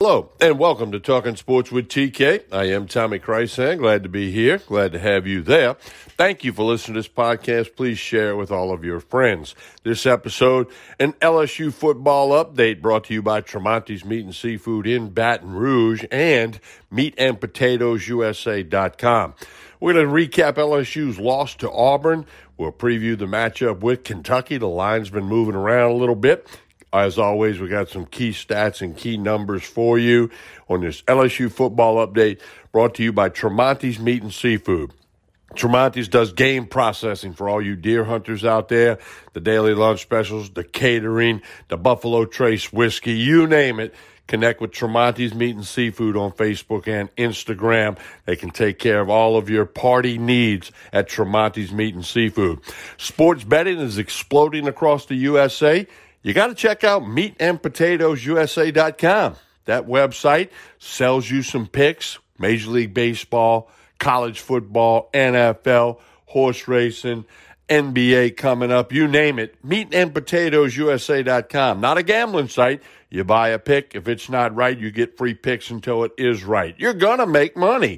Hello, and welcome to Talking Sports with TK. I am Tommy Krysan. Glad to be here. Glad to have you there. Thank you for listening to this podcast. Please share it with all of your friends. This episode, an LSU football update brought to you by Tremonti's Meat and Seafood in Baton Rouge and meatandpotatoesusa.com. We're going to recap LSU's loss to Auburn. We'll preview the matchup with Kentucky. The line's been moving around a little bit. As always, we got some key stats and key numbers for you on this LSU football update brought to you by Tremonti's Meat and Seafood. Tremonti's does game processing for all you deer hunters out there, the daily lunch specials, the catering, the Buffalo Trace whiskey, you name it. Connect with Tremonti's Meat and Seafood on Facebook and Instagram. They can take care of all of your party needs at Tremonti's Meat and Seafood. Sports betting is exploding across the USA. You got to check out meatandpotatoesusa.com. That website sells you some picks, Major League Baseball, college football, NFL, horse racing, NBA coming up, you name it. Meatandpotatoesusa.com. Not a gambling site. You buy a pick. If it's not right, you get free picks until it is right. You're going to make money.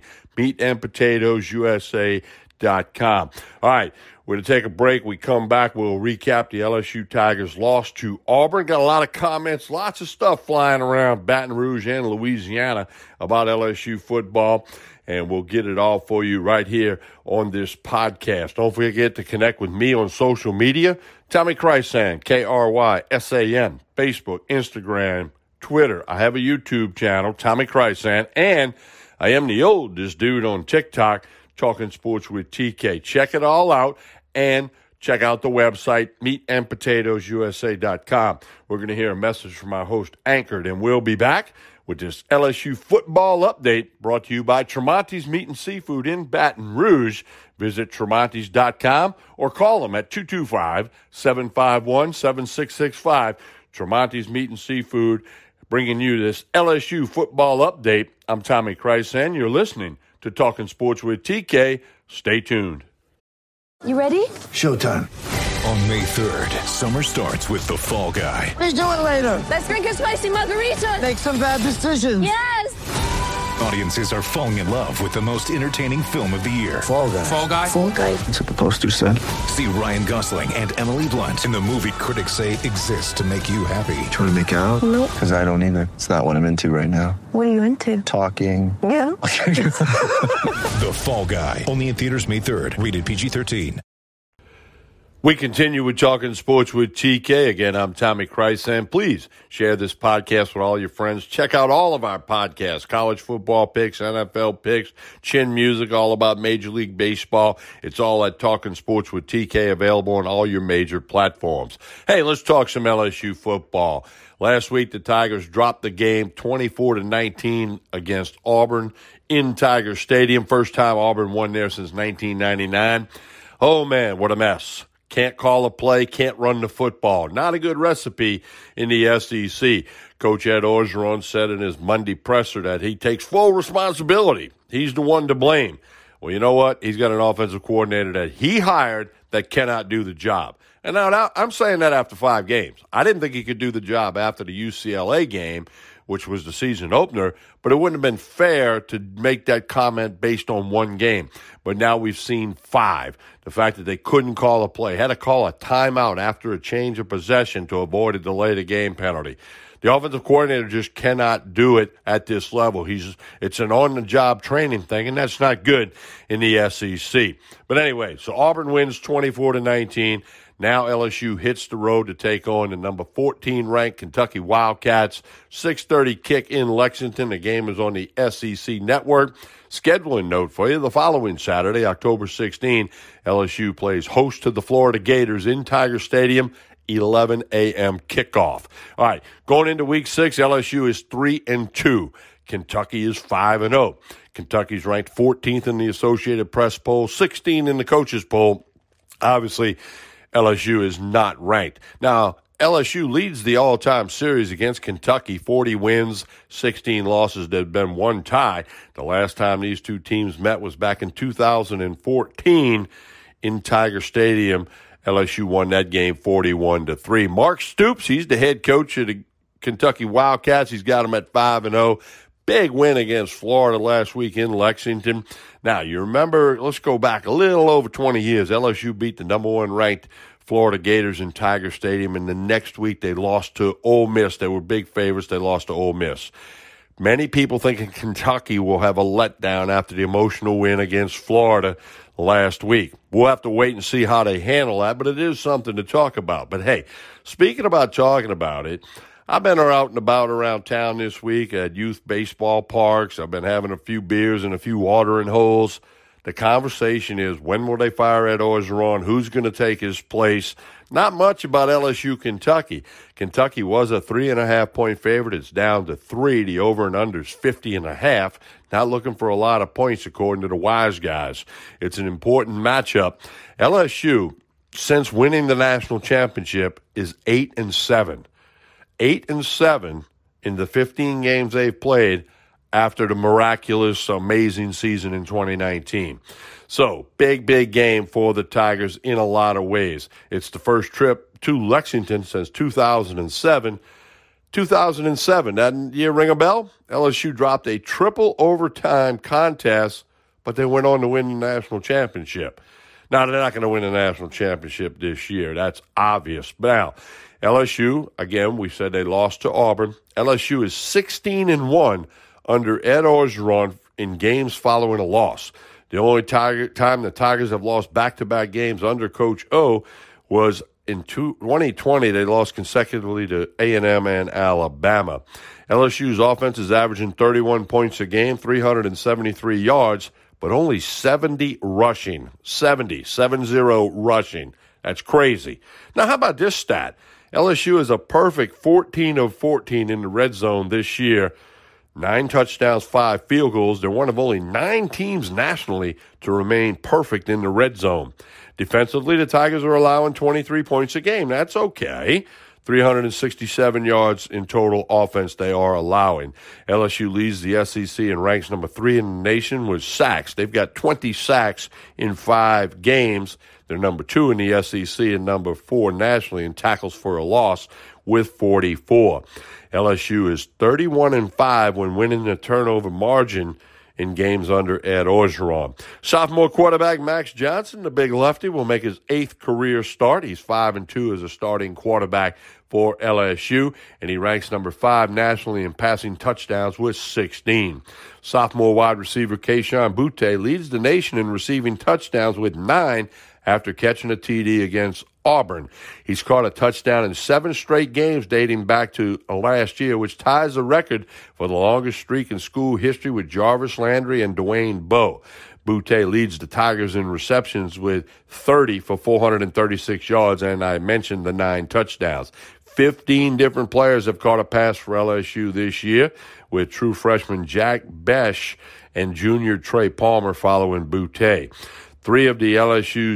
Meatandpotatoesusa.com. All right. We're going to take a break. We come back. We'll recap the LSU Tigers' loss to Auburn. Got a lot of comments, lots of stuff flying around Baton Rouge and Louisiana about LSU football, and we'll get it all for you right here on this podcast. Don't forget to connect with me on social media. Tommy Krysan, Krysan, Facebook, Instagram, Twitter. I have a YouTube channel, Tommy Krysan, and I am the oldest dude on TikTok, Talking Sports with TK. Check it all out and check out the website, meatandpotatoesusa.com. We're going to hear a message from our host, Anchored, and we'll be back with this LSU football update brought to you by Tremonti's Meat and Seafood in Baton Rouge. Visit Tremonti's.com or call them at 225-751-7665. Tremonti's Meat and Seafood bringing you this LSU football update. I'm Tommy Krysan. You're listening to Talking Sports with TK. Stay tuned. You ready? Showtime. On May 3rd, summer starts with The Fall Guy. Let's do it later. Let's drink a spicy margarita. Make some bad decisions. Yes! Audiences are falling in love with the most entertaining film of the year. Fall Guy. Fall Guy? Fall Guy. That's what the poster said. See Ryan Gosling and Emily Blunt in the movie critics say exists to make you happy. Trying to make it out? Nope. Because I don't either. It's not what I'm into right now. What are you into? Talking. Yeah. The Fall Guy. Only in theaters May 3rd. Rated PG-13. We continue with Talking Sports with TK. Again, I'm Tommy Krysan. Please share this podcast with all your friends. Check out all of our podcasts, college football picks, NFL picks, Chin Music, all about Major League Baseball. It's all at Talking Sports with TK, available on all your major platforms. Hey, let's talk some LSU football. Last week, the Tigers dropped the game 24-19 against Auburn in Tiger Stadium. First time Auburn won there since 1999. Oh, man, what a mess. Can't call a play, can't run the football. Not a good recipe in the SEC. Coach Ed Orgeron said in his Monday presser that he takes full responsibility. He's the one to blame. Well, you know what? He's got an offensive coordinator that he hired that cannot do the job. And now I'm saying that after 5 games. I didn't think he could do the job after the UCLA game, which was the season opener, but it wouldn't have been fair to make that comment based on 1 game. But now we've seen 5. The fact that they couldn't call a play, had to call a timeout after a change of possession to avoid a delay the game penalty. The offensive coordinator just cannot do it at this level. It's an on-the-job training thing, and that's not good in the SEC. But anyway, so Auburn wins 24-19. Now LSU hits the road to take on the number 14 ranked Kentucky Wildcats. 6:30 kick in Lexington. The game is on the SEC Network. Scheduling note for you, the following Saturday, October 16, LSU plays host to the Florida Gators in Tiger Stadium, 11 a.m. kickoff. All right, going into Week 6, LSU is 3-2. Kentucky is 5-0. Kentucky's ranked 14th in the Associated Press poll, 16 in the coaches poll. Obviously, LSU is not ranked. Now, LSU leads the all-time series against Kentucky, 40 wins, 16 losses. There's been 1 tie. The last time these two teams met was back in 2014 in Tiger Stadium. LSU won that game 41-3. Mark Stoops, he's the head coach of the Kentucky Wildcats. He's got them at 5-0. Big win against Florida last week in Lexington. Now, you remember, let's go back a little over 20 years. LSU beat the number one ranked Florida Gators in Tiger Stadium, and the next week they lost to Ole Miss. They were big favorites. They lost to Ole Miss. Many people thinking Kentucky will have a letdown after the emotional win against Florida last week. We'll have to wait and see how they handle that, but it is something to talk about. But, hey, speaking about talking about it, I've been out and about around town this week at youth baseball parks. I've been having a few beers and a few watering holes. The conversation is, when will they fire Ed Orgeron? Who's going to take his place? Not much about LSU Kentucky. Kentucky was a 3.5-point favorite. It's down to 3. The over and under is 50.5. Not looking for a lot of points, according to the wise guys. It's an important matchup. LSU, since winning the national championship, is 8-7. 8-7 in the 15 games they've played after the miraculous, amazing season in 2019. So, big game for the Tigers in a lot of ways. It's the first trip to Lexington since 2007. 2007, that year ring a bell? LSU dropped a triple overtime contest, but they went on to win the national championship. Now, they're not going to win the national championship this year. That's obvious. Now, LSU, again, we said they lost to Auburn. LSU is 16-1 under Ed Orgeron in games following a loss. The only time the Tigers have lost back-to-back games under Coach O was in 2020. They lost consecutively to A&M and Alabama. LSU's offense is averaging 31 points a game, 373 yards, but only 70 rushing. 70 rushing. That's crazy. Now, how about this stat? LSU is a perfect 14 of 14 in the red zone this year. 9 touchdowns, 5 field goals. They're one of only 9 teams nationally to remain perfect in the red zone. Defensively, the Tigers are allowing 23 points a game. That's okay. 367 yards in total offense they are allowing. LSU leads the SEC and ranks number 3 in the nation with sacks. They've got 20 sacks in 5 games. They're number 2 in the SEC and number 4 nationally in tackles for a loss with 44. LSU is 31-5 when winning the turnover margin in games under Ed Orgeron. Sophomore quarterback Max Johnson, the big lefty, will make his 8th career start. He's 5-2 as a starting quarterback for LSU, and he ranks number 5 nationally in passing touchdowns with 16. Sophomore wide receiver Kayshon Boutte leads the nation in receiving touchdowns with 9 after catching a TD against Auburn. He's caught a touchdown in 7 straight games dating back to last year, which ties the record for the longest streak in school history with Jarvis Landry and Dwayne Bowe. Boutte leads the Tigers in receptions with 30 for 436 yards, and I mentioned the 9 touchdowns. 15 different players have caught a pass for LSU this year, with true freshman Jack Bech and junior Trey Palmer following Boutte. Three of the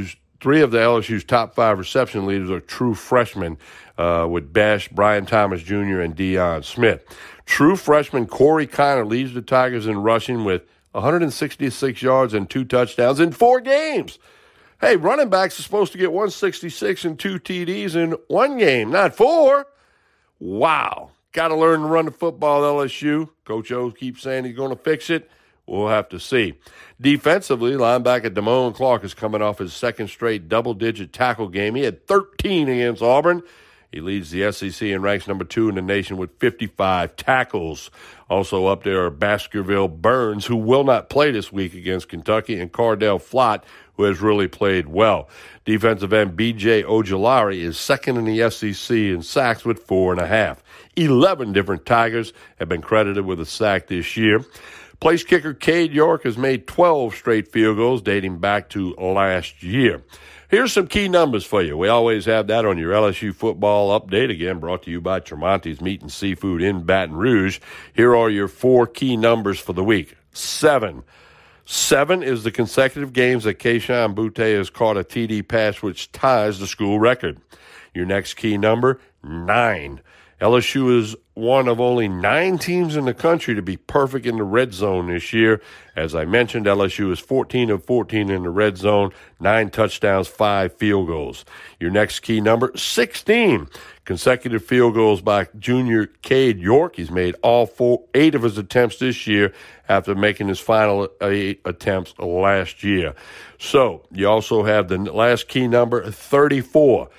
LSU's top 5 reception leaders are true freshmen, with Bech, Brian Thomas Jr., and Deion Smith. True freshman Corey Connor leads the Tigers in rushing with 166 yards and 2 touchdowns in 4 games. Hey, running backs are supposed to get 166 and 2 TDs in 1 game, not 4. Wow. Got to learn to run the football, LSU. Coach O keeps saying he's going to fix it. We'll have to see. Defensively, linebacker Damone Clark is coming off his 2nd straight double-digit tackle game. He had 13 against Auburn. He leads the SEC and ranks number 2 in the nation with 55 tackles. Also up there are Baskerville Burns, who will not play this week against Kentucky, and Cardell Flott, who has really played well. Defensive end B.J. Ojulari is 2nd in the SEC in sacks with 4.5. 11 different Tigers have been credited with a sack this year. Place kicker Cade York has made 12 straight field goals dating back to last year. Here's some key numbers for you. We always have that on your LSU football update, again brought to you by Tremonti's Meat and Seafood in Baton Rouge. Here are your 4 key numbers for the week. 7 is the consecutive games that Kayshon Boutte has caught a TD pass, which ties the school record. Your next key number, 9. LSU is one of only 9 teams in the country to be perfect in the red zone this year. As I mentioned, LSU is 14 of 14 in the red zone, 9 touchdowns, 5 field goals. Your next key number, 16 consecutive field goals by junior Cade York. He's made all 8 of his attempts this year after making his final 8 attempts last year. So you also have the last key number, 34.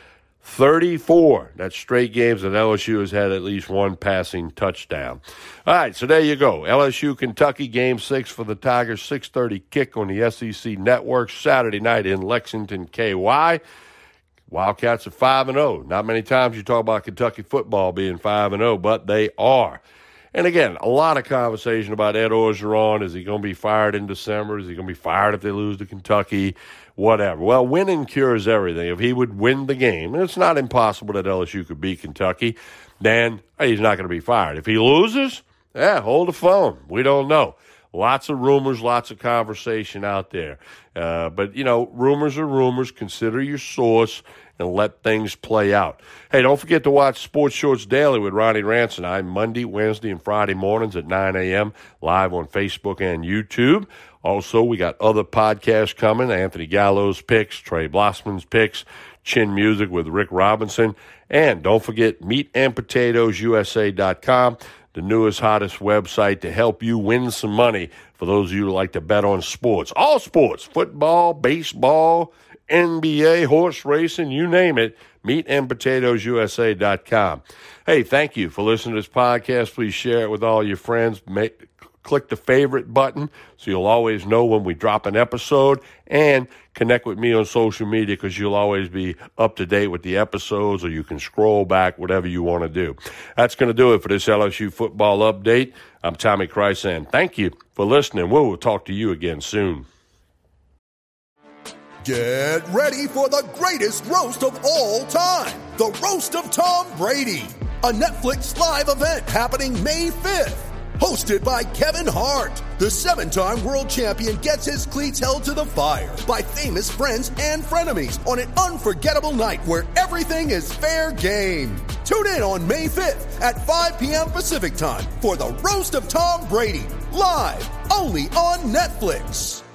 34. That's straight games that LSU has had at least one passing touchdown. All right, so there you go. LSU, Kentucky, Game 6 for the Tigers, 6:30 kick on the SEC Network, Saturday night in Lexington, KY. Wildcats are 5-0. Not many times you talk about Kentucky football being 5-0, but they are. And again, a lot of conversation about Ed Orgeron. Is he going to be fired in December? Is he going to be fired if they lose to Kentucky? Whatever. Well, winning cures everything. If he would win the game, and it's not impossible that LSU could beat Kentucky, then he's not going to be fired. If he loses, hold the phone. We don't know. Lots of rumors, lots of conversation out there. But, rumors are rumors. Consider your source and let things play out. Hey, don't forget to watch Sports Shorts Daily with Ronnie Rance and I, Monday, Wednesday, and Friday mornings at 9 a.m., live on Facebook and YouTube. Also, we got other podcasts coming, Anthony Gallo's Picks, Trey Blossman's Picks, Chin Music with Rick Robinson. And don't forget meatandpotatoesusa.com, the newest, hottest website to help you win some money for those of you who like to bet on sports. All sports, football, baseball, NBA, horse racing, you name it, meatandpotatoesusa.com. Hey, thank you for listening to this podcast. Please share it with all your friends. Click the favorite button so you'll always know when we drop an episode, and connect with me on social media because you'll always be up to date with the episodes, or you can scroll back, whatever you want to do. That's going to do it for this LSU football update. I'm Tommy Krysan. Thank you for listening. We'll talk to you again soon. Get ready for the greatest roast of all time, the Roast of Tom Brady, a Netflix live event happening May 5th. Hosted by Kevin Hart, the 7-time world champion gets his cleats held to the fire by famous friends and frenemies on an unforgettable night where everything is fair game. Tune in on May 5th at 5 p.m. Pacific time for the Roast of Tom Brady, live only on Netflix.